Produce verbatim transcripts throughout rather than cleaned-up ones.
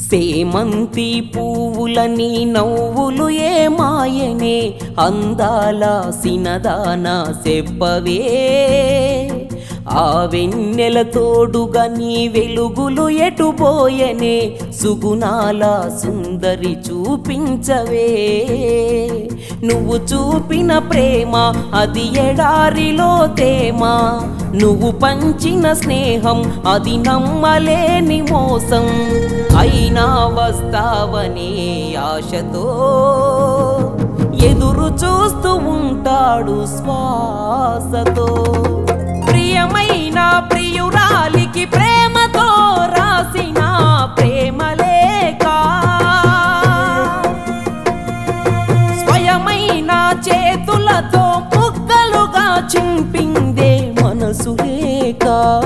సేమంతి పువ్వులని నవ్వులు ఏమాయనే అందాల సినదాన చెప్పవే ఆ వెన్నెల తోడుగా నీ వెలుగులు ఎటుపోయనే సుగుణాల సుందరి చూపించవే నువ్వు చూపిన ప్రేమ అది ఎడారిలో తేమ నువ్వు పంచిన స్నేహం అది నమ్మలేని మోసం అయినా వస్తావనే ఆశతో ఎదురు చూస్తూ ఉంటాడు శ్వాసతో ప్రియమైన ప్రియురాలికి ప్రేమతో రాసిన ప్రేమలేఖ స్వయమైన చేతులతో ముక్కలుగా చింపిందే మనసు లేక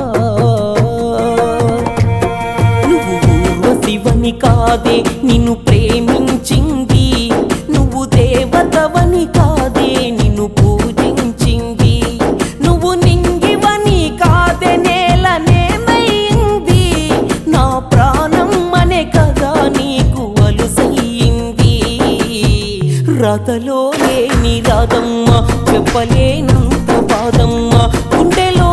నువ్వు ఊర్వశివని కాదే నిన్ను ప్రేమించింది నువ్వు దేవతవని కాదే నిన్ను పూజించింది నువ్వు నింగివని కాదే నేలనేమైంది నా ప్రాణం అనే కదా నీకు అలుసయ్యింది రాతలో లేని రాదమ్మ చెప్పలేనంత బాధమ్మ గుండెలో